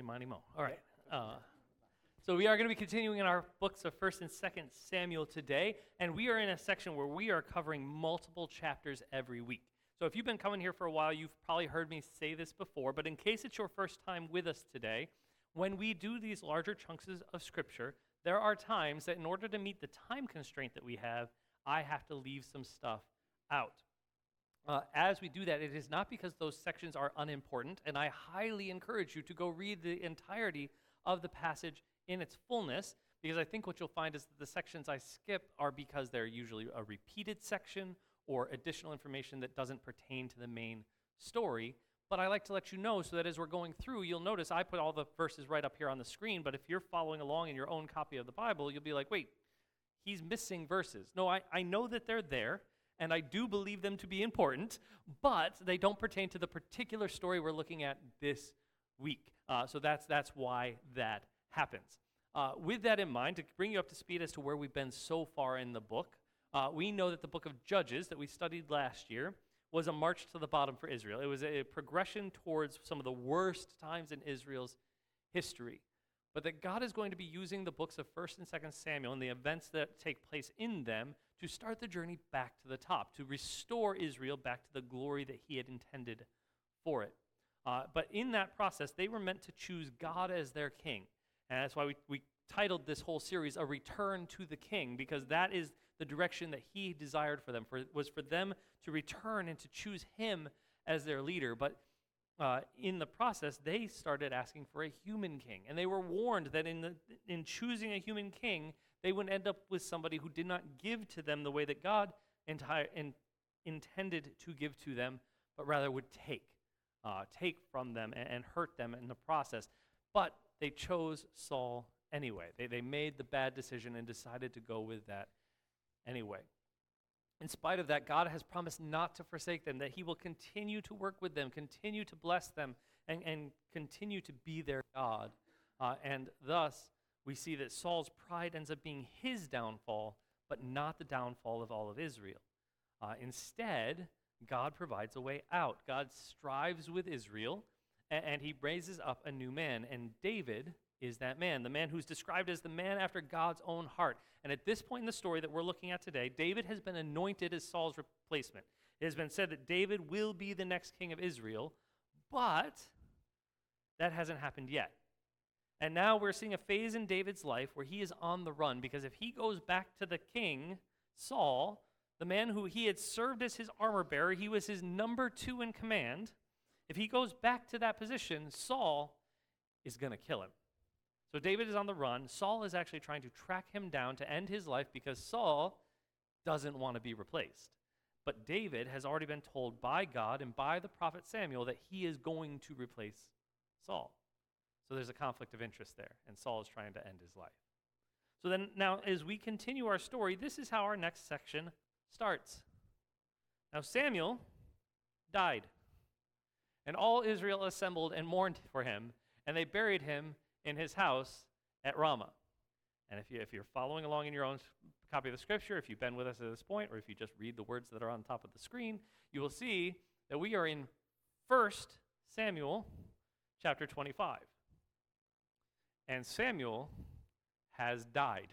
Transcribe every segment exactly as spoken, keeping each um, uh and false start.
Monty Mo. All right. Uh, so we are going to be continuing in our books of First and Second Samuel today, and we are in a section where we are covering multiple chapters every week. So if you've been coming here for a while, you've probably heard me say this before, but in case it's your first time with us today, when we do these larger chunks of Scripture, there are times that in order to meet the time constraint that we have, I have to leave some stuff out. Uh, as we do that, it is not because those sections are unimportant, and I highly encourage you to go read the entirety of the passage in its fullness, because I think what you'll find is that the sections I skip are because they're usually a repeated section or additional information that doesn't pertain to the main story. But I like to let you know so that as we're going through, you'll notice I put all the verses right up here on the screen, but if you're following along in your own copy of the Bible, you'll be like, wait, he's missing verses. No, I, I know that they're there, and I do believe them to be important, but they don't pertain to the particular story we're looking at this week. Uh, so that's that's why that happens. Uh, with that in mind, to bring you up to speed as to where we've been so far in the book, uh, we know that the book of Judges that we studied last year was a march to the bottom for Israel. It was a progression towards some of the worst times in Israel's history. But that God is going to be using the books of First and Second Samuel and the events that take place in them to start the journey back to the top, to restore Israel back to the glory that he had intended for it. Uh, but in that process, they were meant to choose God as their king. And that's why we, we titled this whole series, A Return to the King, because that is the direction that he desired for them, for, was for them to return and to choose him as their leader. But uh, in the process, they started asking for a human king. And they were warned that in, the, in choosing a human king, they would end up with somebody who did not give to them the way that God entire, in, intended to give to them, but rather would take, uh, take from them and, and hurt them in the process. But they chose Saul anyway. They, they made the bad decision and decided to go with that anyway. In spite of that, God has promised not to forsake them, that he will continue to work with them, continue to bless them, and, and continue to be their God. Uh, and thus, we see that Saul's pride ends up being his downfall, but not the downfall of all of Israel. Uh, instead, God provides a way out. God strives with Israel, and, and he raises up a new man. And David is that man, the man who's described as the man after God's own heart. And at this point in the story that we're looking at today, David has been anointed as Saul's replacement. It has been said that David will be the next king of Israel, but that hasn't happened yet. And now we're seeing a phase in David's life where he is on the run, because if he goes back to the king, Saul, the man who he had served as his armor bearer, he was his number two in command. If he goes back to that position, Saul is going to kill him. So David is on the run. Saul is actually trying to track him down to end his life because Saul doesn't want to be replaced. But David has already been told by God and by the prophet Samuel that he is going to replace Saul. So there's a conflict of interest there, and Saul is trying to end his life. So then now as we continue our story, this is how our next section starts. Now Samuel died, and all Israel assembled and mourned for him, and they buried him in his house at Ramah. And if, you, if you're following along in your own copy of the scripture, if you've been with us at this point, or if you just read the words that are on top of the screen, you will see that we are in First Samuel chapter twenty-five. And Samuel has died.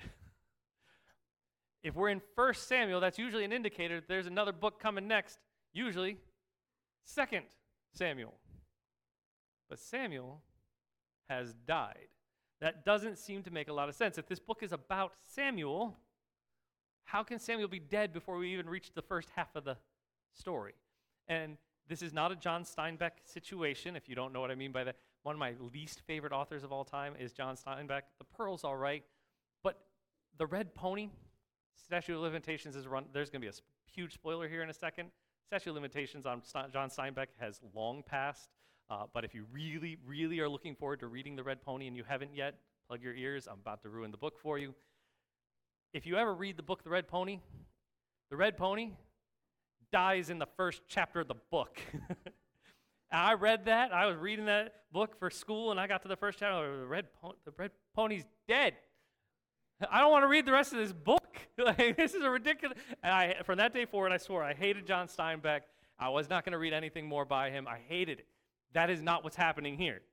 If we're in First Samuel, that's usually an indicator that there's another book coming next, usually Second Samuel. But Samuel has died. That doesn't seem to make a lot of sense. If this book is about Samuel, how can Samuel be dead before we even reach the first half of the story? And this is not a John Steinbeck situation, if you don't know what I mean by that. One of my least favorite authors of all time is John Steinbeck. The Pearl's all right, but The Red Pony, Statute of Limitations is run. There's going to be a huge spoiler here in a second. Statute of Limitations on St- John Steinbeck has long passed. Uh, but if you really, really are looking forward to reading The Red Pony and you haven't yet, plug your ears. I'm about to ruin the book for you. If you ever read the book The Red Pony, the Red Pony dies in the first chapter of the book. I read that. I was reading that book for school, and I got to the first chapter. The Red, po- the Red Pony's dead. I don't want to read the rest of this book. Like, this is a ridiculous. And I, from that day forward, I swore I hated John Steinbeck. I was not going to read anything more by him. I hated it. That is not what's happening here.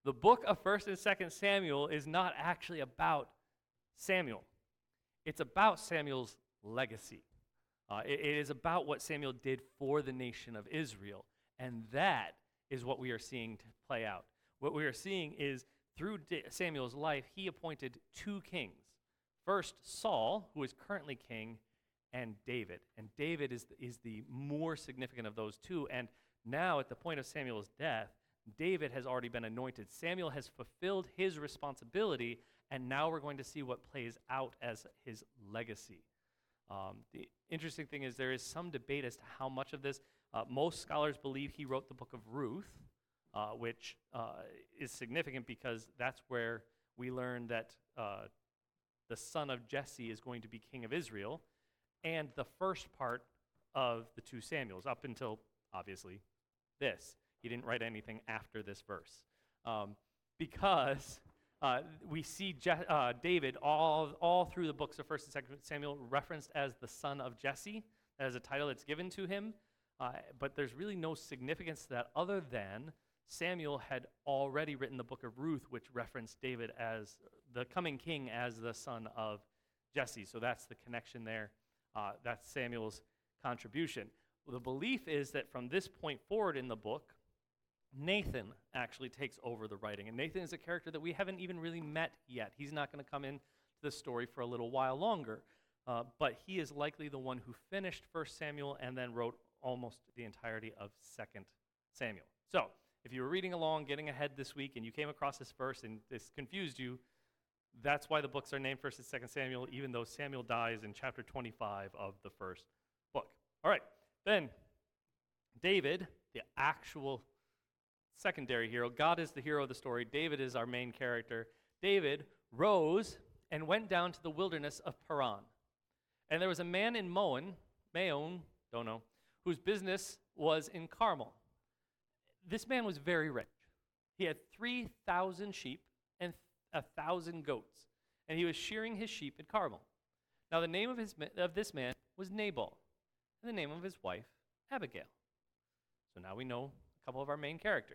The book of First and Second Samuel is not actually about Samuel. It's about Samuel's legacy. Uh, it, it is about what Samuel did for the nation of Israel. And that is what we are seeing to play out. What we are seeing is through D- Samuel's life, he appointed two kings. First, Saul, who is currently king, and David. And David is the, is the more significant of those two. And now, at the point of Samuel's death, David has already been anointed. Samuel has fulfilled his responsibility, and now we're going to see what plays out as his legacy. Um, the interesting thing is there is some debate as to how much of this. Uh, most scholars believe he wrote the book of Ruth, uh, which uh, is significant because that's where we learn that uh, the son of Jesse is going to be king of Israel, and the first part of the two Samuels, up until, obviously, this. He didn't write anything after this verse. Um, because uh, we see Je- uh, David all, all through the books of First and Second Samuel referenced as the son of Jesse. That is a title that's given to him. Uh, but there's really no significance to that other than Samuel had already written the book of Ruth, which referenced David as the coming king as the son of Jesse. So that's the connection there. Uh, that's Samuel's contribution. Well, the belief is that from this point forward in the book, Nathan actually takes over the writing. And Nathan is a character that we haven't even really met yet. He's not going to come into the story for a little while longer. Uh, but he is likely the one who finished First Samuel and then wrote almost the entirety of Second Samuel. So, if you were reading along, getting ahead this week, and you came across this verse and this confused you, that's why the books are named First and Second Samuel, even though Samuel dies in chapter twenty-five of the first book. All right, then David, the actual secondary hero. God is the hero of the story. David is our main character. David rose and went down to the wilderness of Paran. And there was a man in Moan, Maon, don't know, whose business was in Carmel. This man was very rich. He had three thousand sheep and one thousand goats, and he was shearing his sheep at Carmel. Now the name of, his, of this man was Nabal, and the name of his wife, Abigail. So now we know a couple of our main characters,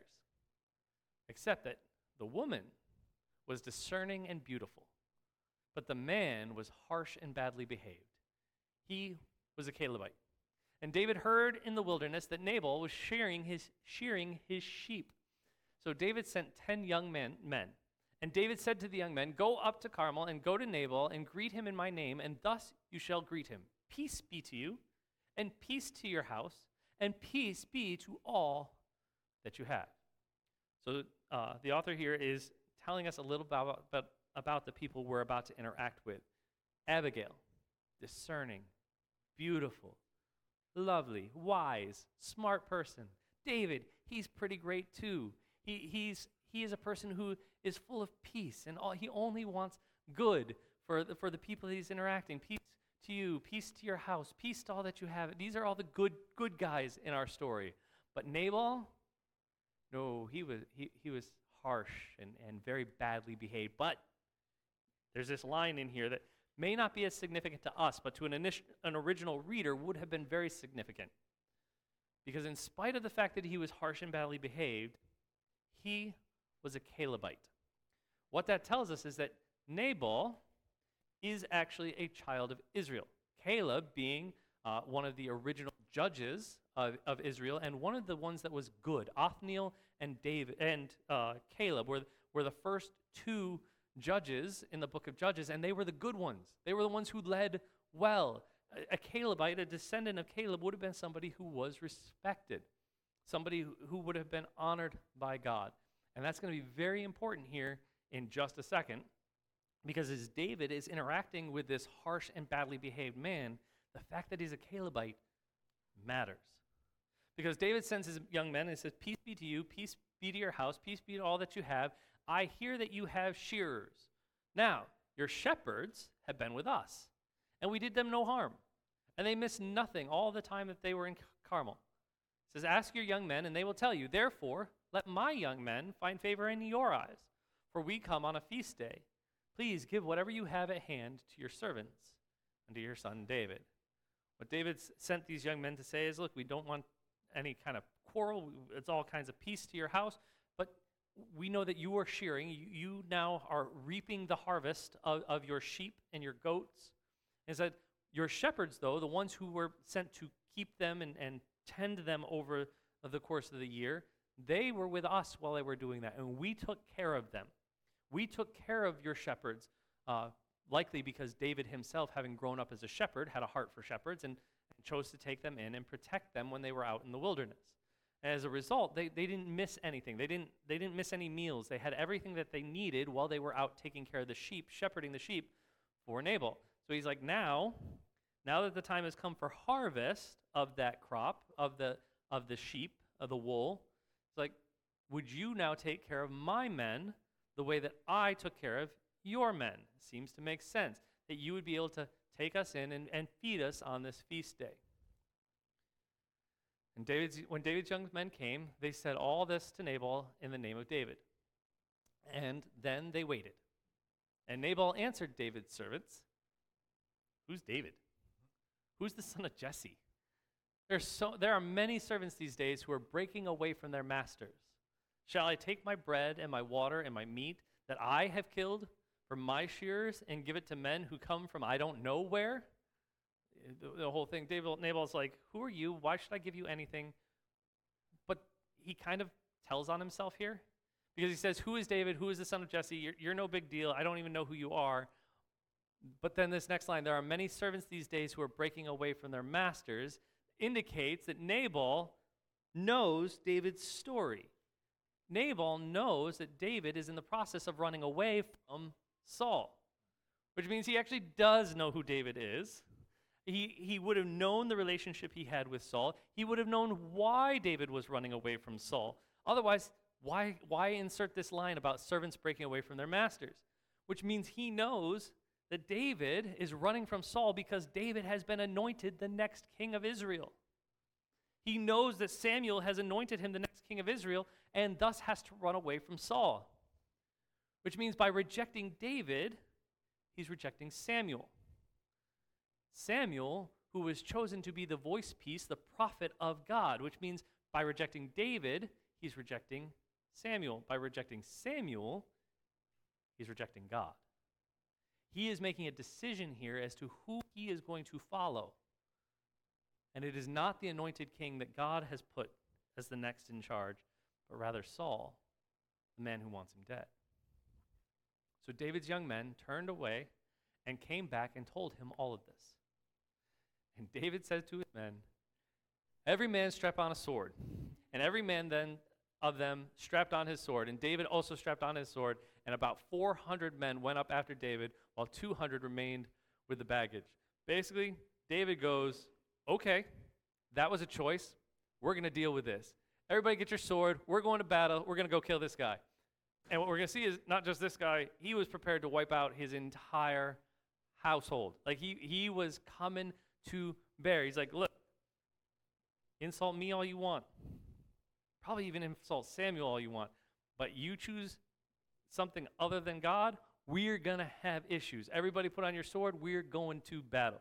except that the woman was discerning and beautiful, but the man was harsh and badly behaved. He was a Calebite. And David heard in the wilderness that Nabal was shearing his, shearing his sheep. So David sent ten young men, men. And David said to the young men, "Go up to Carmel and go to Nabal and greet him in my name, and thus you shall greet him. Peace be to you, and peace to your house, and peace be to all that you have." So uh, the author here is telling us a little about, about, about the people we're about to interact with. Abigail, discerning, beautiful, lovely, wise, smart person. David, he's pretty great too. He, he's, he is a person who is full of peace, and all, he only wants good for the, for the people he's interacting. Peace to you, peace to your house, peace to all that you have. These are all the good good guys in our story. But Nabal, no, he was he, he was harsh and, and very badly behaved. But there's this line in here that may not be as significant to us, but to an, initial, an original reader would have been very significant. Because in spite of the fact that he was harsh and badly behaved, he was a Calebite. What that tells us is that Nabal is actually a child of Israel. Caleb being uh, one of the original judges of, of Israel and one of the ones that was good. Othniel and David and uh, Caleb were, were the first two judges in the book of Judges, and they were the good ones. They were the ones who led well. A, a Calebite, a descendant of Caleb, would have been somebody who was respected, somebody who, who would have been honored by God. And that's going to be very important here in just a second, because as David is interacting with this harsh and badly behaved man, the fact that he's a Calebite matters. Because David sends his young men and says, "Peace be to you, peace be to your house, peace be to all that you have. I hear that you have shearers. Now, your shepherds have been with us, and we did them no harm. And they missed nothing all the time that they were in Carmel." It says, "Ask your young men, and they will tell you. Therefore, let my young men find favor in your eyes, for we come on a feast day. Please give whatever you have at hand to your servants and to your son David." What David sent these young men to say is, look, we don't want any kind of quarrel. It's all kinds of peace to your house, but we know that you are shearing. You, you now are reaping the harvest of, of your sheep and your goats. And said, your shepherds, though, the ones who were sent to keep them and, and tend them over the course of the year, they were with us while they were doing that, and we took care of them. We took care of your shepherds, uh, likely because David himself, having grown up as a shepherd, had a heart for shepherds and, and chose to take them in and protect them when they were out in the wilderness. And as a result, they, they didn't miss anything. They didn't, they didn't miss any meals. They had everything that they needed while they were out taking care of the sheep, shepherding the sheep for Nabal. So he's like, now, now that the time has come for harvest of that crop, of the of the sheep, of the wool, it's like, would you now take care of my men the way that I took care of your men? It seems to make sense that you would be able to take us in and, and feed us on this feast day. And David's, when David's young men came, they said all this to Nabal in the name of David. And then they waited. And Nabal answered David's servants, who's David? Who's the son of Jesse? There's so, there are many servants these days who are breaking away from their masters. Shall I take my bread and my water and my meat that I have killed from my shearers and give it to men who come from I don't know where? The, the whole thing, David, Nabal's like, who are you? Why should I give you anything? But he kind of tells on himself here because he says, who is David? Who is the son of Jesse? You're, you're no big deal. I don't even know who you are. But then this next line, there are many servants these days who are breaking away from their masters, indicates that Nabal knows David's story. Nabal knows that David is in the process of running away from Saul, which means he actually does know who David is. He, he would have known the relationship he had with Saul. He would have known why David was running away from Saul. Otherwise, why, why insert this line about servants breaking away from their masters? Which means he knows that David is running from Saul because David has been anointed the next king of Israel. He knows that Samuel has anointed him the next king of Israel and thus has to run away from Saul. Which means by rejecting David, he's rejecting Samuel. Samuel, who was chosen to be the voice piece, the prophet of God, which means by rejecting David, he's rejecting Samuel. By rejecting Samuel, he's rejecting God. He is making a decision here as to who he is going to follow. And it is not the anointed king that God has put as the next in charge, but rather Saul, the man who wants him dead. So David's young men turned away and came back and told him all of this. And David said to his men, every man strap on a sword. And every man then of them strapped on his sword. And David also strapped on his sword. And about four hundred men went up after David, while two hundred remained with the baggage. Basically, David goes, okay, that was a choice. We're going to deal with this. Everybody get your sword. We're going to battle. We're going to go kill this guy. And what we're going to see is not just this guy. He was prepared to wipe out his entire household. Like he, he was coming to bear. He's like, look, insult me all you want. Probably even insult Samuel all you want. But you choose something other than God, we're going to have issues. Everybody put on your sword. We're going to battle.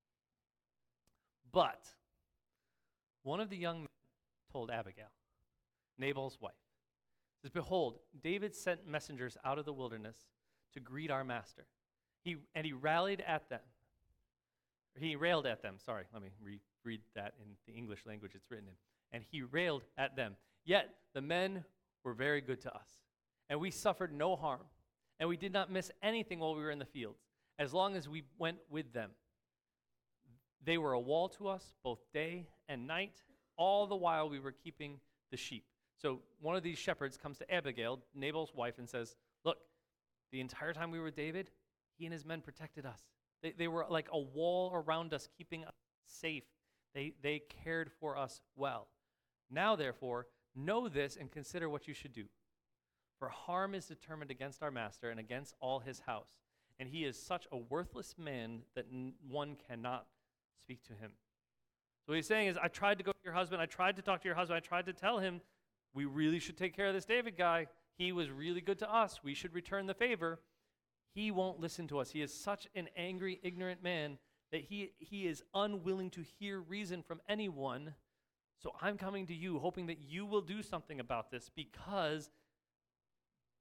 But one of the young men told Abigail, Nabal's wife, says, behold, David sent messengers out of the wilderness to greet our master. He and he rallied at them. He railed at them. Sorry, let me re- read that in the English language it's written in. And he railed at them. Yet the men were very good to us, and we suffered no harm, and we did not miss anything while we were in the fields, as long as we went with them. They were a wall to us, both day and night, all the while we were keeping the sheep. So one of these shepherds comes to Abigail, Nabal's wife, and says, look, the entire time we were with David, he and his men protected us. They, they were like a wall around us, keeping us safe. They, they cared for us well. Now, therefore, know this and consider what you should do. For harm is determined against our master and against all his house, and he is such a worthless man that n- one cannot speak to him. So what he's saying is, I tried to go to your husband, I tried to talk to your husband, I tried to tell him, we really should take care of this David guy. He was really good to us. We should return the favor. He won't listen to us. He is such an angry, ignorant man that he, he is unwilling to hear reason from anyone. So I'm coming to you, hoping that you will do something about this, because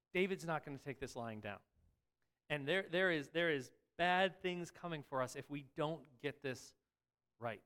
David's not going to take this lying down. And there, there is, there is bad things coming for us if we don't get this right.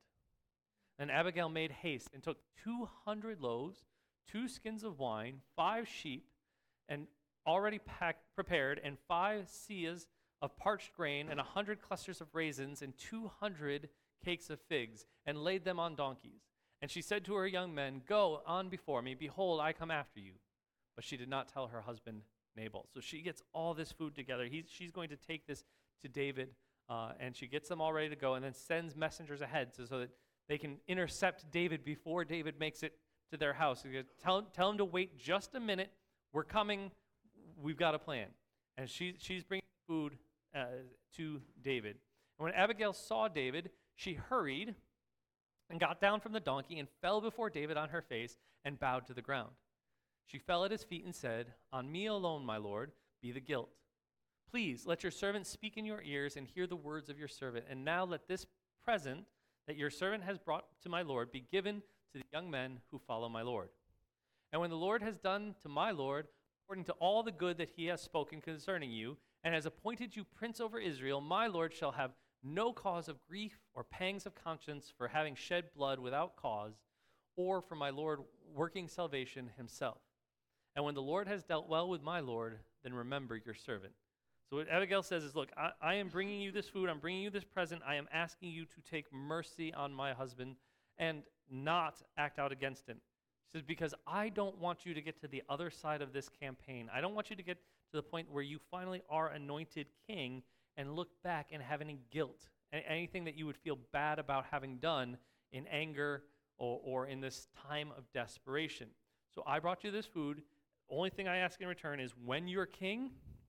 And Abigail made haste and took two hundred loaves, two skins of wine, five sheep, and already packed, prepared, and five seahs of parched grain, and a hundred clusters of raisins, and two hundred cakes of figs, and laid them on donkeys. And she said to her young men, "Go on before me. Behold, I come after you." But she did not tell her husband Nabal. So she gets all this food together. He's, she's going to take this to David, uh, and she gets them all ready to go, and then sends messengers ahead so, so that they can intercept David before David makes it to their house. So tell, tell him to wait just a minute. We're coming. We've got a plan. And she, she's bringing food uh, to David. And when Abigail saw David, she hurried and got down from the donkey and fell before David on her face and bowed to the ground. She fell at his feet and said, "On me alone, my lord, be the guilt. Please let your servant speak in your ears and hear the words of your servant. And now let this present that your servant has brought to my lord be given to the young men who follow my lord. And when the Lord has done to my lord according to all the good that he has spoken concerning you, and has appointed you prince over Israel, my lord shall have no cause of grief or pangs of conscience for having shed blood without cause, or for my lord working salvation himself. And when the Lord has dealt well with my lord, then remember your servant." So what Abigail says is, look, I, I am bringing you this food, I'm bringing you this present, I am asking you to take mercy on my husband and not act out against him. She says, because I don't want you to get to the other side of this campaign. I don't want you to get to the point where you finally are anointed king and look back and have any guilt, anything that you would feel bad about having done in anger or, or in this time of desperation. So I brought you this food. The only thing I ask in return is when you're king,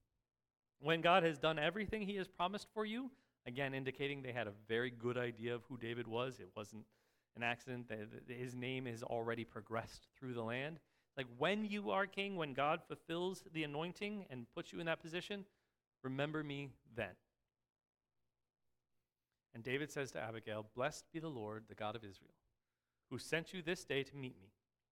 when God has done everything he has promised for you, again, indicating they had a very good idea of who David was. It wasn't an accident. His name has already progressed through the land. Like when you are king, when God fulfills the anointing and puts you in that position, remember me then. And David says to Abigail, "Blessed be the Lord, the God of Israel, who sent you this day to meet me.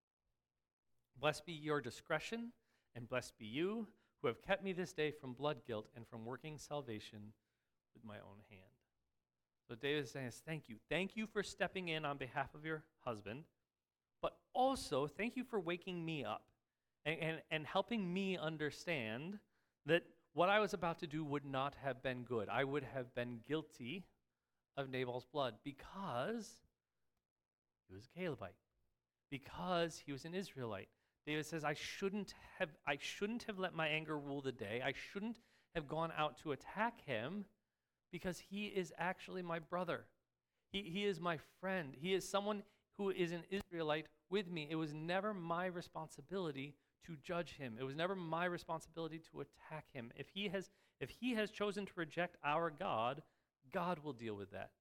Blessed be your discretion, and blessed be you, who have kept me this day from blood guilt and from working salvation with my own hand." So David is saying, thank you. Thank you for stepping in on behalf of your husband, but also thank you for waking me up and, and, and helping me understand that what I was about to do would not have been good. I would have been guilty of Nabal's blood because he was a Calebite, because he was an Israelite. David says, I shouldn't have I shouldn't have let my anger rule the day. I shouldn't have gone out to attack him because he is actually my brother. He, he is my friend. He is someone who is an Israelite with me. It was never my responsibility to judge him. It was never my responsibility to attack him. If he has, if he has chosen to reject our God, God will deal with that.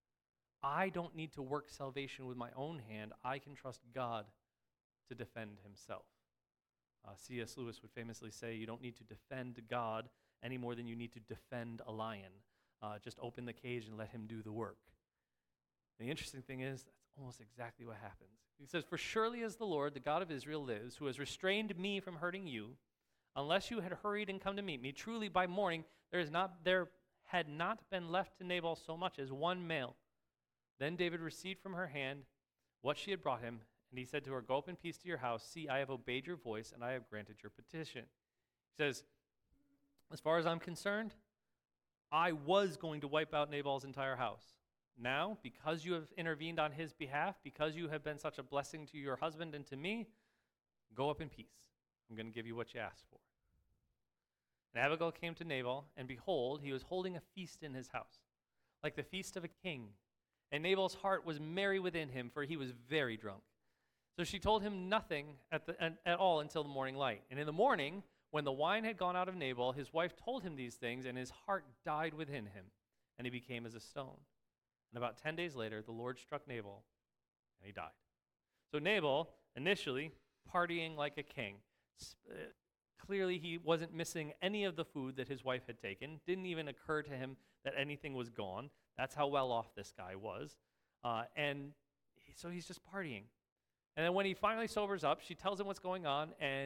I don't need to work salvation with my own hand. I can trust God to defend himself. Uh, C S Lewis would famously say, you don't need to defend God any more than you need to defend a lion. Uh, just open the cage and let him do the work. The interesting thing is, that's almost exactly what happens. He says, "For surely as the Lord, the God of Israel lives, who has restrained me from hurting you, unless you had hurried and come to meet me, truly by morning there is not there had not been left to Nabal so much as one male." Then David received from her hand what she had brought him, and he said to her, "Go up in peace to your house. See, I have obeyed your voice, and I have granted your petition." He says, as far as I'm concerned, I was going to wipe out Nabal's entire house. Now, because you have intervened on his behalf, because you have been such a blessing to your husband and to me, go up in peace. I'm going to give you what you asked for. And Abigail came to Nabal, and behold, he was holding a feast in his house, like the feast of a king. And Nabal's heart was merry within him, for he was very drunk. So she told him nothing at, the, at, at all until the morning light. And in the morning, when the wine had gone out of Nabal, his wife told him these things, and his heart died within him, and he became as a stone. And about ten days later, the Lord struck Nabal, and he died. So Nabal, initially, partying like a king. Uh, clearly, he wasn't missing any of the food that his wife had taken. Didn't even occur to him that anything was gone. That's how well off this guy was. Uh, and he, so he's just partying. And then when he finally sobers up, she tells him what's going on, and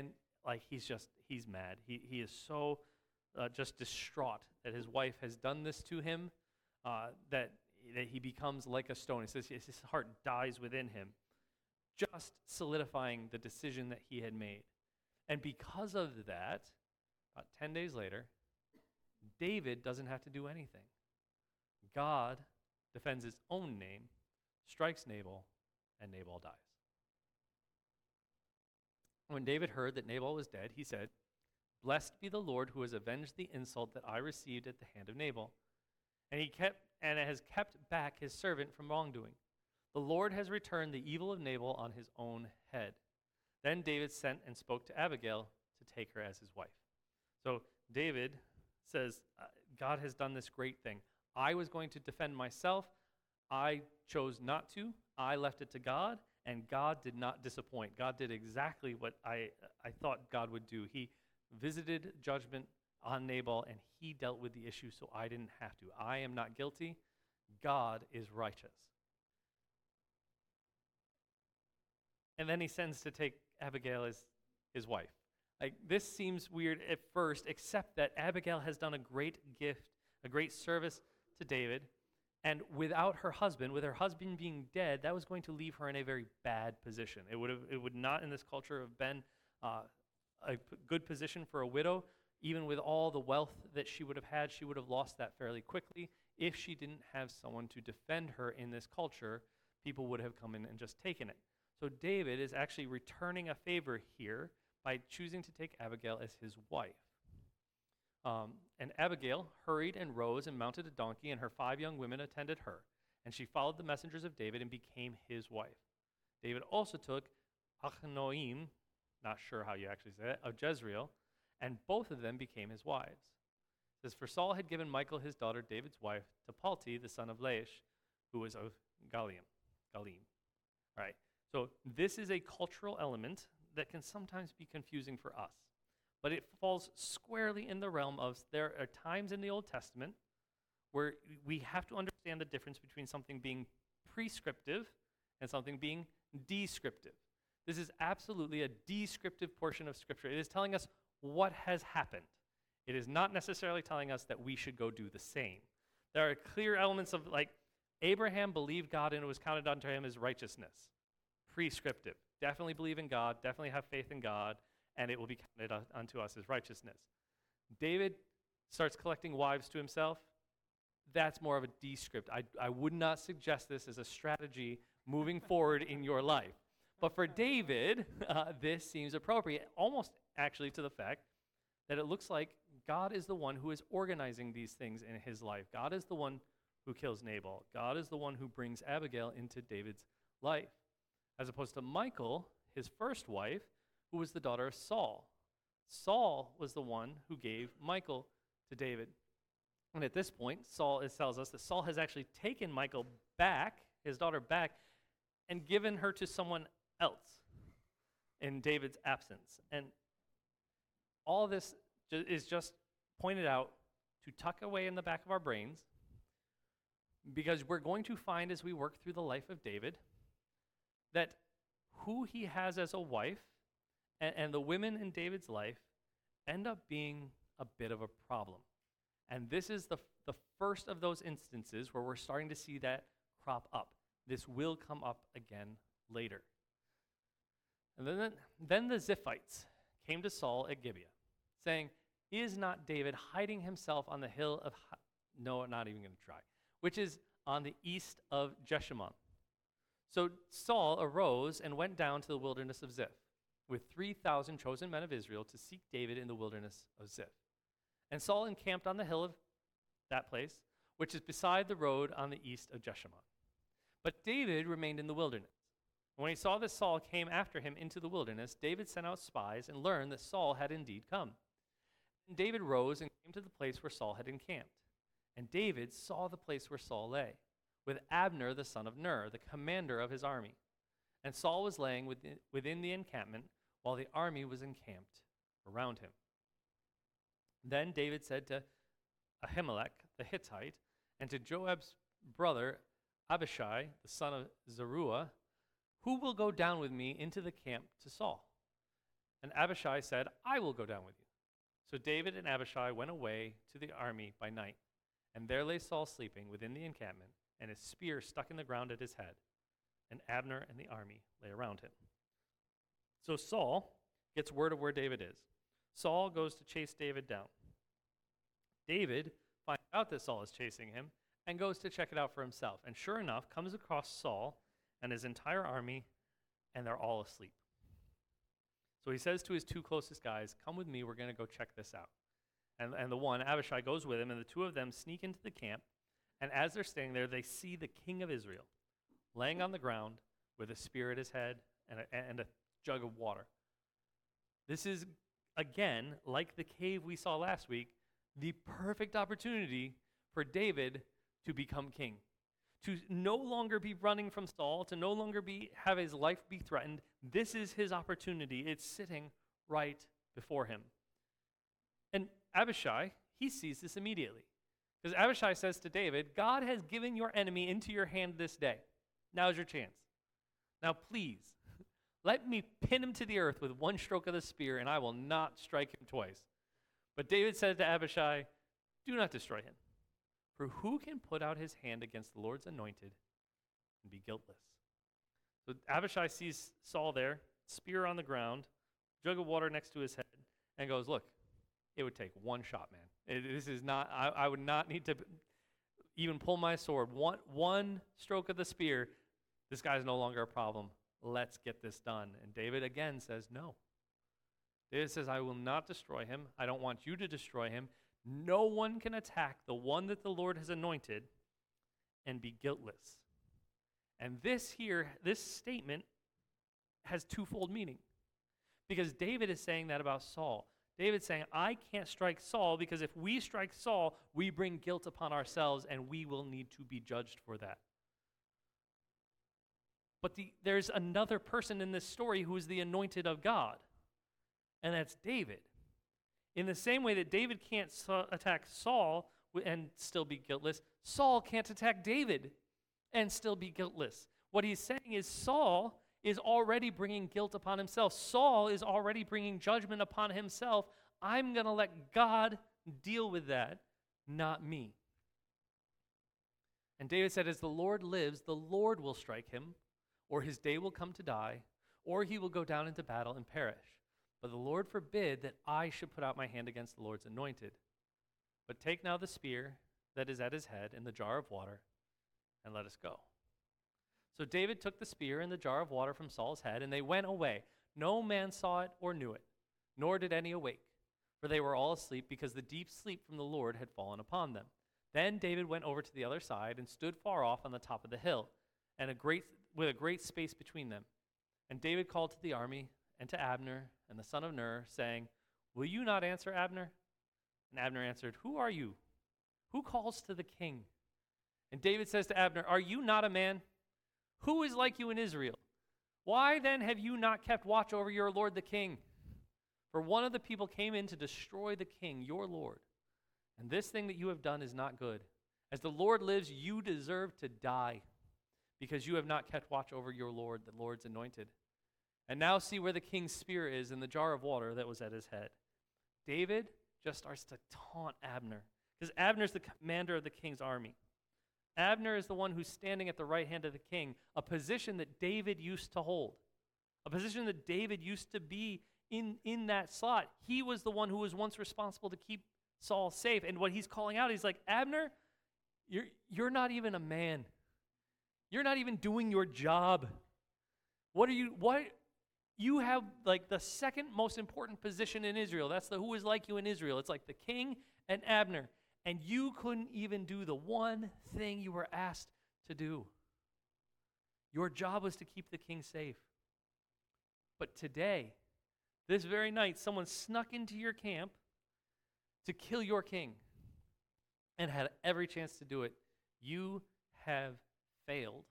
like he's just, he's mad. He, he is so uh, just distraught that his wife has done this to him, uh, that, that he becomes like a stone. He says his his heart dies within him, just solidifying the decision that he had made. And because of that, about ten days later, David doesn't have to do anything. God defends his own name, strikes Nabal, and Nabal dies. When David heard that Nabal was dead, he said, "Blessed be the Lord who has avenged the insult that I received at the hand of Nabal, and he kept and has kept back his servant from wrongdoing. The Lord has returned the evil of Nabal on his own head." Then David sent and spoke to Abigail to take her as his wife. So David says, uh, God has done this great thing. I was going to defend myself. I chose not to. I left it to God, and God did not disappoint. God did exactly what I, I thought God would do. He visited judgment on Nabal, and he dealt with the issue, so I didn't have to. I am not guilty. God is righteous. And then he sends to take Abigail as his wife. Like, this seems weird at first, except that Abigail has done a great gift, a great service to David. And without her husband, with her husband being dead, that was going to leave her in a very bad position. It would have, it would not in this culture have been uh, a p- good position for a widow. Even with all the wealth that she would have had, she would have lost that fairly quickly. If she didn't have someone to defend her in this culture, people would have come in and just taken it. So David is actually returning a favor here by choosing to take Abigail as his wife. Um, and Abigail hurried and rose and mounted a donkey, and her five young women attended her. And she followed the messengers of David and became his wife. David also took Achinoam, not sure how you actually say it, of Jezreel, and both of them became his wives. It says, for Saul had given Michal his daughter, David's wife, to Palti, the son of Laish, who was of Galim. Galim. All right. So this is a cultural element that can sometimes be confusing for us. But it falls squarely in the realm of there are times in the Old Testament where we have to understand the difference between something being prescriptive and something being descriptive. This is absolutely a descriptive portion of Scripture. It is telling us what has happened. It is not necessarily telling us that we should go do the same. There are clear elements of, like, Abraham believed God and it was counted unto him as righteousness. Prescriptive. Definitely believe in God, definitely have faith in God, and it will be counted unto us as righteousness. David starts collecting wives to himself. That's more of a descript. I, I would not suggest this as a strategy moving forward in your life. But for David, uh, this seems appropriate, almost actually to the fact that it looks like God is the one who is organizing these things in his life. God is the one who kills Nabal. God is the one who brings Abigail into David's life, as opposed to Michal, his first wife, who was the daughter of Saul. Saul was the one who gave Michal to David. And at this point, Saul it tells us that Saul has actually taken Michal back, his daughter back, and given her to someone else in David's absence. And all this ju- is just pointed out to tuck away in the back of our brains, because we're going to find as we work through the life of David that who he has as a wife and, and the women in David's life end up being a bit of a problem. And this is the, the first of those instances where we're starting to see that crop up. This will come up again later. And then, then the Ziphites came to Saul at Gibeah, saying, is not David hiding himself on the hill of, Hi- no, not even going to try, which is on the east of Jeshimon. So Saul arose and went down to the wilderness of Ziph with three thousand chosen men of Israel to seek David in the wilderness of Ziph. And Saul encamped on the hill of that place, which is beside the road on the east of Jeshimon. But David remained in the wilderness. When he saw that Saul came after him into the wilderness, David sent out spies and learned that Saul had indeed come. And David rose and came to the place where Saul had encamped. And David saw the place where Saul lay, with Abner the son of Ner, the commander of his army. And Saul was laying within, within the encampment, while the army was encamped around him. Then David said to Ahimelech the Hittite, and to Joab's brother Abishai the son of Zeruiah, who will go down with me into the camp to Saul? And Abishai said, I will go down with you. So David and Abishai went away to the army by night, and there lay Saul sleeping within the encampment, and his spear stuck in the ground at his head, and Abner and the army lay around him. So Saul gets word of where David is. Saul goes to chase David down. David finds out that Saul is chasing him and goes to check it out for himself, and sure enough, comes across Saul and his entire army, and they're all asleep. So he says to his two closest guys, come with me, we're going to go check this out. And, and the one, Abishai, goes with him, and the two of them sneak into the camp, and as they're staying there, they see the king of Israel laying on the ground with a spear at his head and a, and a jug of water. This is, again, like the cave we saw last week, the perfect opportunity for David to become king, to no longer be running from Saul, to no longer be have his life be threatened. This is his opportunity. It's sitting right before him. And Abishai, he sees this immediately. Because Abishai says to David, God has given your enemy into your hand this day. Now's your chance. Now please, let me pin him to the earth with one stroke of the spear, and I will not strike him twice. But David said to Abishai, do not destroy him. For who can put out his hand against the Lord's anointed and be guiltless? So Abishai sees Saul there, spear on the ground, jug of water next to his head, and goes, look, it would take one shot, man. It, this is not, I, I would not need to even pull my sword. One, one stroke of the spear, this guy's no longer a problem. Let's get this done. And David again says, no. David says, I will not destroy him. I don't want you to destroy him. No one can attack the one that the Lord has anointed and be guiltless. And this here, this statement has twofold meaning. Because David is saying that about Saul. David's saying, I can't strike Saul because if we strike Saul, we bring guilt upon ourselves and we will need to be judged for that. But the, there's another person in this story who is the anointed of God, and that's David. In the same way that David can't sa- attack Saul and still be guiltless, Saul can't attack David and still be guiltless. What he's saying is Saul is already bringing guilt upon himself. Saul is already bringing judgment upon himself. I'm going to let God deal with that, not me. And David said, as the Lord lives, the Lord will strike him, or his day will come to die, or he will go down into battle and perish. But the Lord forbid that I should put out my hand against the Lord's anointed. But take now the spear that is at his head and the jar of water, and let us go. So David took the spear and the jar of water from Saul's head, and they went away. No man saw it or knew it, nor did any awake, for they were all asleep, because the deep sleep from the Lord had fallen upon them. Then David went over to the other side and stood far off on the top of the hill, and a great with a great space between them. And David called to the army and to Abner and the son of Ner, saying, will you not answer, Abner? And Abner answered, who are you? Who calls to the king? And David says to Abner, are you not a man? Who is like you in Israel? Why then have you not kept watch over your lord the king? For one of the people came in to destroy the king, your lord. And this thing that you have done is not good. As the Lord lives, you deserve to die, because you have not kept watch over your lord, the Lord's anointed. And now see where the king's spear is in the jar of water that was at his head. David just starts to taunt Abner, because Abner's the commander of the king's army. Abner is the one who's standing at the right hand of the king, a position that David used to hold, a position that David used to be in, in that slot. He was the one who was once responsible to keep Saul safe. And what he's calling out, he's like, Abner, you're, you're not even a man. You're not even doing your job. What are you, what, you have like the second most important position in Israel. That's the who is like you in Israel. It's like the king and Abner. And you couldn't even do the one thing you were asked to do. Your job was to keep the king safe. But today, this very night, someone snuck into your camp to kill your king and had every chance to do it. You have failed.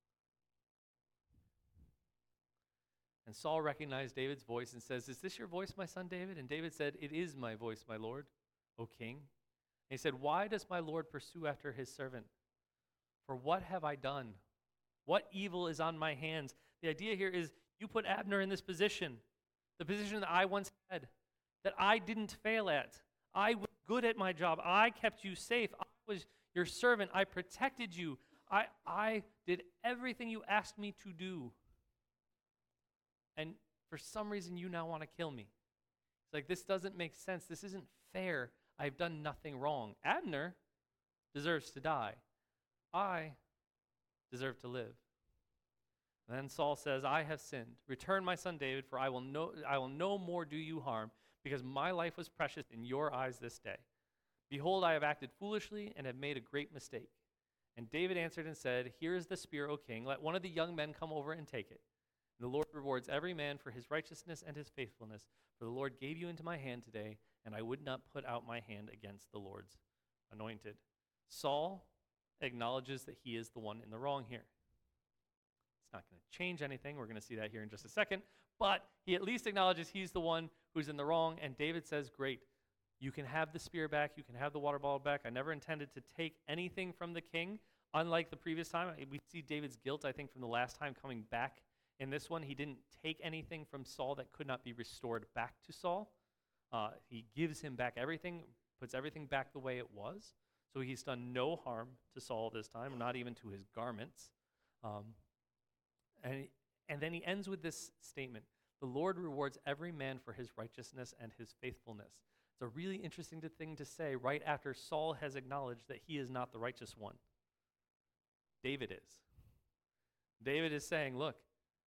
And Saul recognized David's voice and says, is this your voice, my son David? And David said, it is my voice, my lord, O king. And he said, why does my Lord pursue after his servant? For what have I done? What evil is on my hands? The idea here is you put Abner in this position the position that I once had, that I didn't fail at. I was good at my job. I kept you safe. I was your servant. I protected you. I, I did everything you asked me to do. And for some reason, you now want to kill me. It's like, this doesn't make sense. This isn't fair. I've done nothing wrong. Abner deserves to die. I deserve to live. And then Saul says, I have sinned. Return my son David, for I will no, I will no more do you harm, because my life was precious in your eyes this day. Behold, I have acted foolishly and have made a great mistake. And David answered and said, Here is the spear, O king. Let one of the young men come over and take it. And the Lord rewards every man for his righteousness and his faithfulness. For the Lord gave you into my hand today, and I would not put out my hand against the Lord's anointed. Saul acknowledges that he is the one in the wrong here. It's not going to change anything. We're going to see that here in just a second. But he at least acknowledges he's the one who's in the wrong. And David says, great, you can have the spear back. You can have the water bottle back. I never intended to take anything from the king. Unlike the previous time, we see David's guilt, I think, from the last time coming back. In this one, he didn't take anything from Saul that could not be restored back to Saul. Uh, he gives him back everything, puts everything back the way it was. So he's done no harm to Saul this time, not even to his garments. Um, and, and then he ends with this statement, the Lord rewards every man for his righteousness and his faithfulness. It's a really interesting thing to say right after Saul has acknowledged that he is not the righteous one. David is. David is saying, look,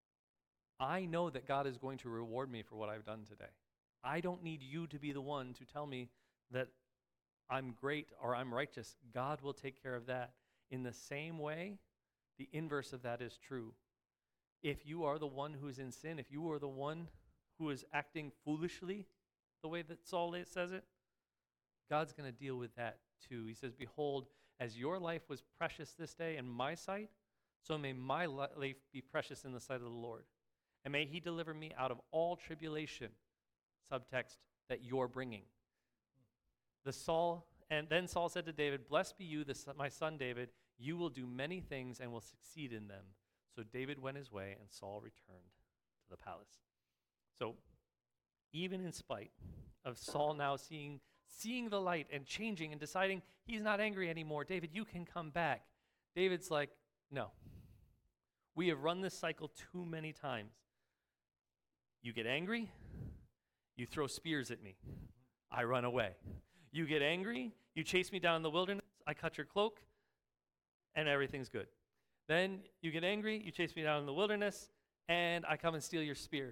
I know that God is going to reward me for what I've done today. I don't need you to be the one to tell me that I'm great or I'm righteous. God will take care of that. In the same way, the inverse of that is true. If you are the one who's in sin, if you are the one who is acting foolishly, the way that Saul says it, God's going to deal with that too. He says, behold, as your life was precious this day in my sight, so may my life be precious in the sight of the Lord. And may he deliver me out of all tribulation, subtext, that you're bringing. The Saul, and then Saul said to David, blessed be you, the son, my son David, you will do many things and will succeed in them. So David went his way, and Saul returned to the palace. So even in spite of Saul now seeing, seeing the light and changing and deciding he's not angry anymore, David, you can come back. David's like, no. We have run this cycle too many times. You get angry, you throw spears at me. I run away. You get angry, you chase me down in the wilderness, I cut your cloak, and everything's good. Then you get angry, you chase me down in the wilderness, and I come and steal your spear.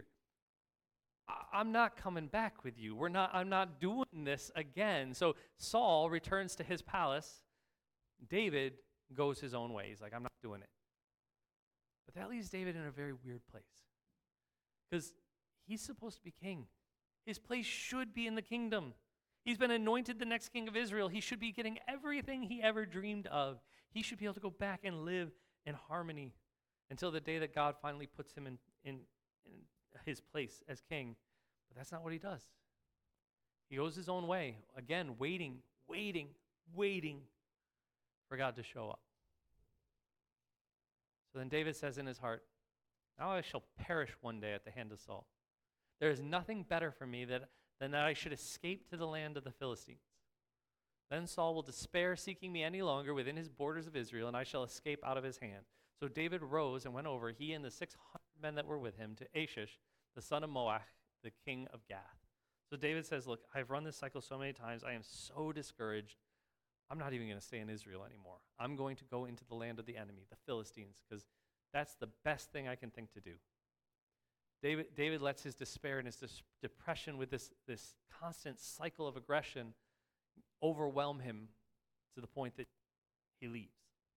I- I'm not coming back with you. We're not, I'm not doing this again. So Saul returns to his palace. David goes his own way. He's like, I'm not doing it. But that leaves David in a very weird place. Because he's supposed to be king. His place should be in the kingdom. He's been anointed the next king of Israel. He should be getting everything he ever dreamed of. He should be able to go back and live in harmony until the day that God finally puts him in, in, in his place as king. But that's not what he does. He goes his own way, again, waiting, waiting, waiting for God to show up. So then David says in his heart, now I shall perish one day at the hand of Saul. There is nothing better for me that, than that I should escape to the land of the Philistines. Then Saul will despair seeking me any longer within his borders of Israel, and I shall escape out of his hand. So David rose and went over, he and the six hundred men that were with him, to Achish, the son of Moach, the king of Gath. So David says, look, I've run this cycle so many times, I am so discouraged, I'm not even going to stay in Israel anymore. I'm going to go into the land of the enemy, the Philistines, because that's the best thing I can think to do. David, David lets his despair and his dis- depression with this, this constant cycle of aggression overwhelm him to the point that he leaves.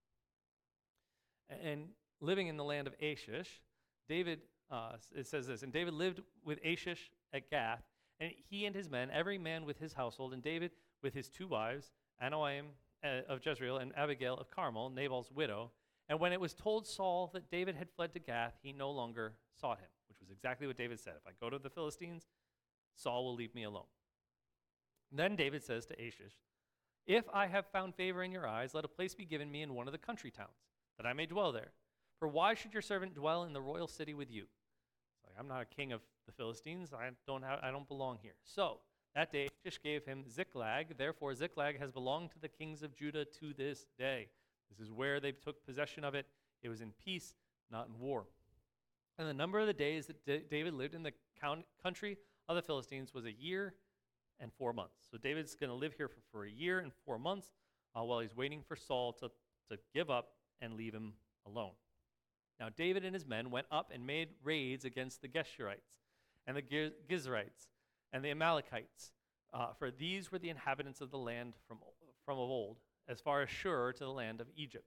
And living in the land of Achish, David, uh, it says this, and David lived with Achish at Gath, and he and his men, every man with his household, and David with his two wives, Anoam uh, of Jezreel and Abigail of Carmel, Nabal's widow. And when it was told Saul that David had fled to Gath, he no longer sought him, which was exactly what David said. If I go to the Philistines, Saul will leave me alone. Then David says to Achish, if I have found favor in your eyes, let a place be given me in one of the country towns, that I may dwell there. For why should your servant dwell in the royal city with you? It's like, I'm not a king of the Philistines. I don't have, I don't belong here. So that day Achish gave him Ziklag. Therefore Ziklag has belonged to the kings of Judah to this day. This is where they took possession of it. It was in peace, not in war. And the number of the days that D- David lived in the count- country of the Philistines was a year and four months. So David's going to live here for, for a year and four months uh, while he's waiting for Saul to, to give up and leave him alone. Now David and his men went up and made raids against the Geshurites and the Giz- Gizrites and the Amalekites, uh, for these were the inhabitants of the land from, from of old, as far as Shur to the land of Egypt.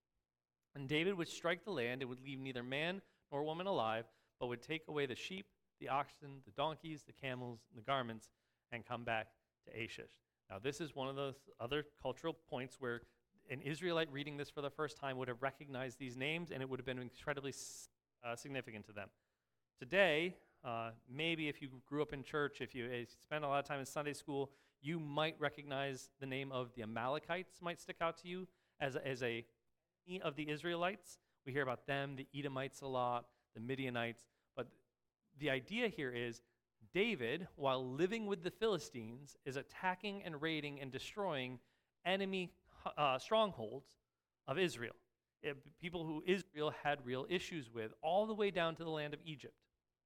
And David would strike the land and would leave neither man nor woman alive, but would take away the sheep, the oxen, the donkeys, the camels, and the garments, and come back to Achish. Now this is one of those other cultural points where an Israelite reading this for the first time would have recognized these names, and it would have been incredibly uh, significant to them. Today, uh, maybe if you grew up in church, if you uh, spent a lot of time in Sunday school, you might recognize the name of the Amalekites might stick out to you as a, as a of the Israelites. We hear about them, the Edomites a lot, the Midianites, but the idea here is David, while living with the Philistines, is attacking and raiding and destroying enemy uh, strongholds of Israel, it, people who Israel had real issues with, all the way down to the land of Egypt.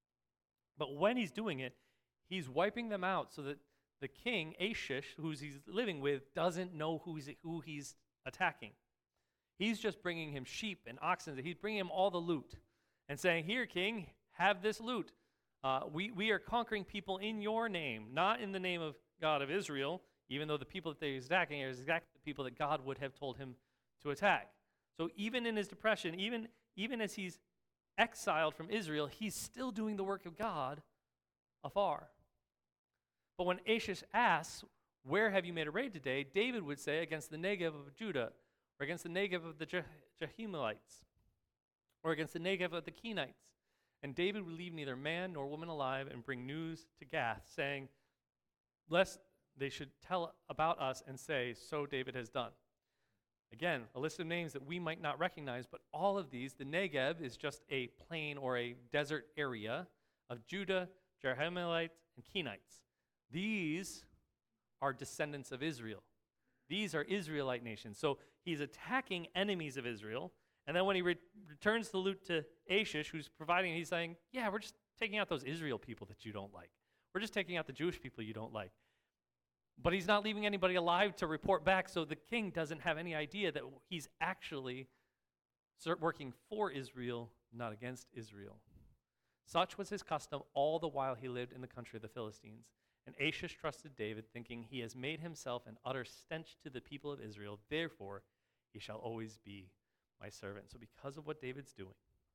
But when he's doing it, he's wiping them out so that the king, Achish, who he's living with, doesn't know who he's, who he's attacking. He's just bringing him sheep and oxen. He's bringing him all the loot and saying, here, king, have this loot. Uh, we, we are conquering people in your name, not in the name of God of Israel, even though the people that he's attacking are exactly the people that God would have told him to attack. So even in his depression, even, even as he's exiled from Israel, he's still doing the work of God afar. But when Achish asks, where have you made a raid today? David would say, against the Negev of Judah, or against the Negev of the Je- Jehumelites, or against the Negev of the Kenites. And David would leave neither man nor woman alive and bring news to Gath, saying, lest they should tell about us and say, so David has done. Again, a list of names that we might not recognize, but all of these, the Negev is just a plain or a desert area of Judah, Jehumelites, and Kenites. These are descendants of Israel. These are Israelite nations. So he's attacking enemies of Israel. And then when he re- returns the loot to Achish, who's providing, he's saying, yeah, we're just taking out those Israel people that you don't like. We're just taking out the Jewish people you don't like. But he's not leaving anybody alive to report back, so the king doesn't have any idea that he's actually working for Israel, not against Israel. Such was his custom all the while he lived in the country of the Philistines. And Achish trusted David, thinking, he has made himself an utter stench to the people of Israel. Therefore, he shall always be my servant. So because of what David's doing,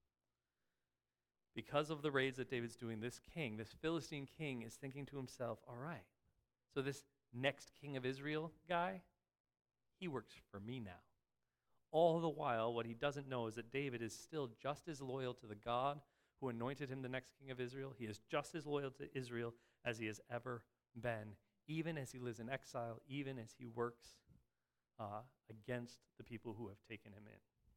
because of the raids that David's doing, this king, this Philistine king, is thinking to himself, all right, so this next king of Israel guy, he works for me now. All the while, what he doesn't know is that David is still just as loyal to the God who anointed him the next king of Israel. He is just as loyal to Israel as he has ever been, even as he lives in exile, even as he works uh, against the people who have taken him in.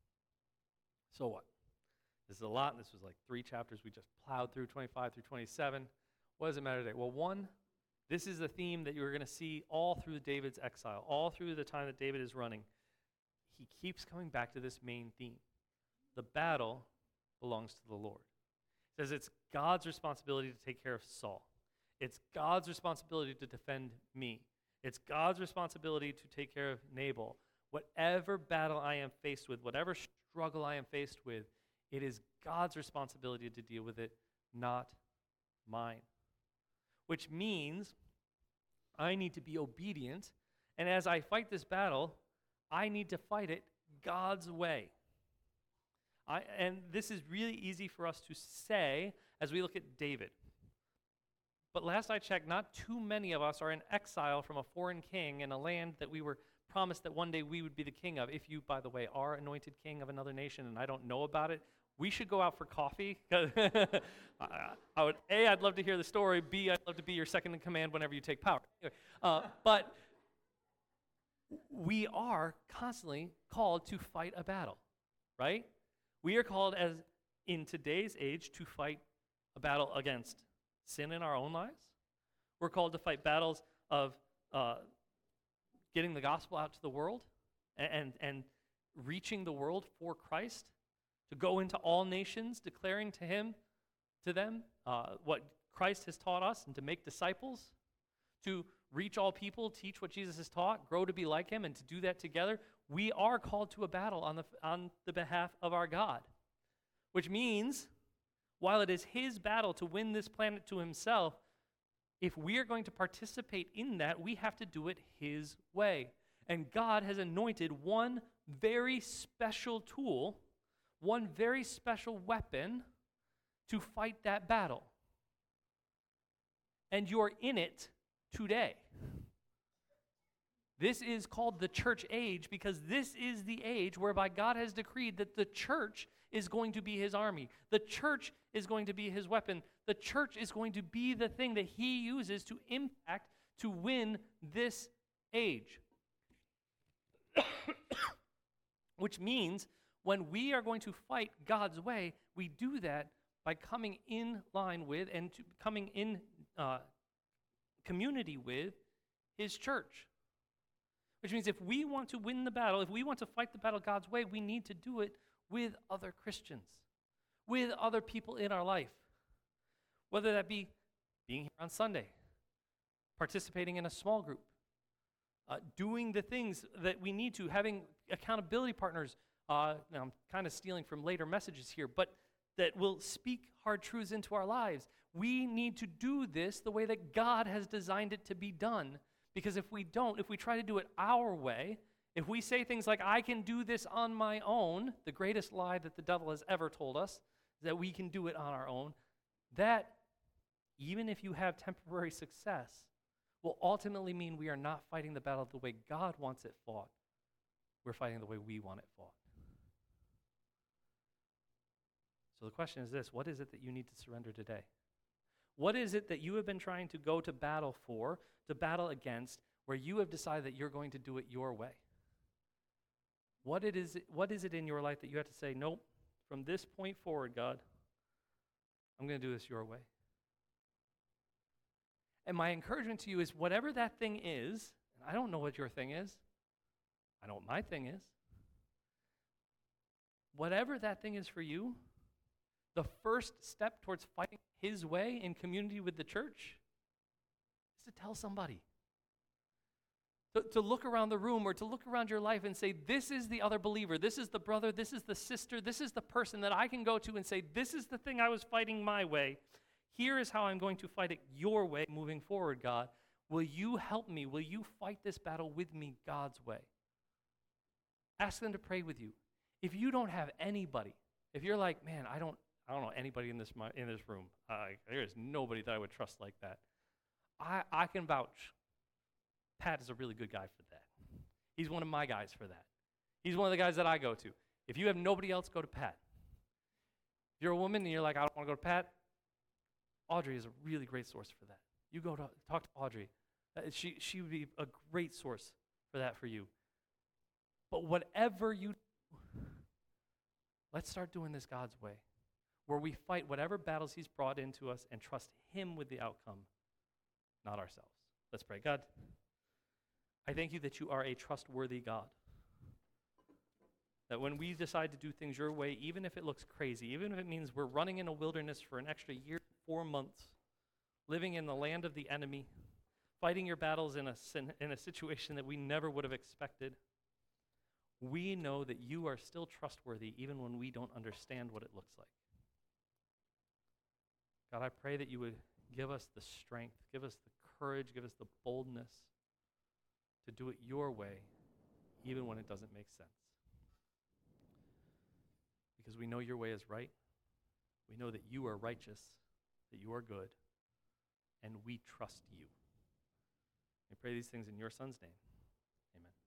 So what? This is a lot. This was like three chapters. We just plowed through twenty-five through twenty-seven. What does it matter today? Well, one, this is a theme that you're going to see all through David's exile, all through the time that David is running. He keeps coming back to this main theme. The battle belongs to the Lord. It says it's God's responsibility to take care of Saul. It's God's responsibility to defend me. It's God's responsibility to take care of Nabal. Whatever battle I am faced with, whatever struggle I am faced with, it is God's responsibility to deal with it, not mine. Which means I need to be obedient, and as I fight this battle, I need to fight it God's way. I, and this is really easy for us to say as we look at David. But last I checked, not too many of us are in exile from a foreign king in a land that we were promised that one day we would be the king of. If you, by the way, are anointed king of another nation and I don't know about it, we should go out for coffee. I, I would, A, I'd love to hear the story. B, I'd love to be your second in command whenever you take power. Anyway, uh, but we are constantly called to fight a battle, right? We are called, as in today's age, to fight a battle against sin in our own lives. We're called to fight battles of uh, getting the gospel out to the world and, and, and reaching the world for Christ, to go into all nations, declaring to him, to them, uh, what Christ has taught us, and to make disciples, to reach all people, teach what Jesus has taught, grow to be like him, and to do that together. We are called to a battle on the, on the behalf of our God, which means, while it is his battle to win this planet to himself, if we are going to participate in that, we have to do it his way. And God has anointed one very special tool, one very special weapon to fight that battle. And you're in it today. This is called the church age because this is the age whereby God has decreed that the church is going to be his army. The church is going to be his weapon. The church is going to be the thing that he uses to impact, to win this age. Which means when we are going to fight God's way, we do that by coming in line with and to coming in uh, community with his church. Which means if we want to win the battle, if we want to fight the battle God's way, we need to do it with other Christians, with other people in our life. Whether that be being here on Sunday, participating in a small group, uh, doing the things that we need to, having accountability partners. Uh, now I'm kind of stealing from later messages here, but that will speak hard truths into our lives. We need to do this the way that God has designed it to be done. Because if we don't, if we try to do it our way, if we say things like, I can do this on my own, the greatest lie that the devil has ever told us, is that we can do it on our own, that, even if you have temporary success, will ultimately mean we are not fighting the battle the way God wants it fought. We're fighting the way we want it fought. So the question is this: what is it that you need to surrender today? What is it that you have been trying to go to battle for, to battle against, where you have decided that you're going to do it your way? What it is, what is it in your life that you have to say, nope, from this point forward, God, I'm going to do this your way? And my encouragement to you is whatever that thing is, and I don't know what your thing is, I know what my thing is, whatever that thing is for you, the first step towards fighting his way in community with the church is to tell somebody. To, to look around the room or to look around your life and say, this is the other believer, this is the brother, this is the sister, this is the person that I can go to and say, this is the thing I was fighting my way. Here is how I'm going to fight it your way moving forward, God. Will you help me? Will you fight this battle with me God's way? Ask them to pray with you. If you don't have anybody, if you're like, man, I don't, I don't know anybody in this in this room. Uh, there is nobody that I would trust like that. I, I can vouch. Pat is a really good guy for that. He's one of my guys for that. He's one of the guys that I go to. If you have nobody else, go to Pat. If you're a woman and you're like, I don't want to go to Pat, Audrey is a really great source for that. You go to talk to Audrey. Uh, she, she would be a great source for that for you. But whatever you do, let's start doing this God's way, where we fight whatever battles he's brought into us and trust him with the outcome, not ourselves. Let's pray. God, I thank you that you are a trustworthy God. That when we decide to do things your way, even if it looks crazy, even if it means we're running in a wilderness for an extra year, four months, living in the land of the enemy, fighting your battles in a, in a situation that we never would have expected, we know that you are still trustworthy even when we don't understand what it looks like. God, I pray that you would give us the strength, give us the courage, give us the boldness to do it your way, even when it doesn't make sense. Because we know your way is right. We know that you are righteous, that you are good, and we trust you. I pray these things in your Son's name. Amen.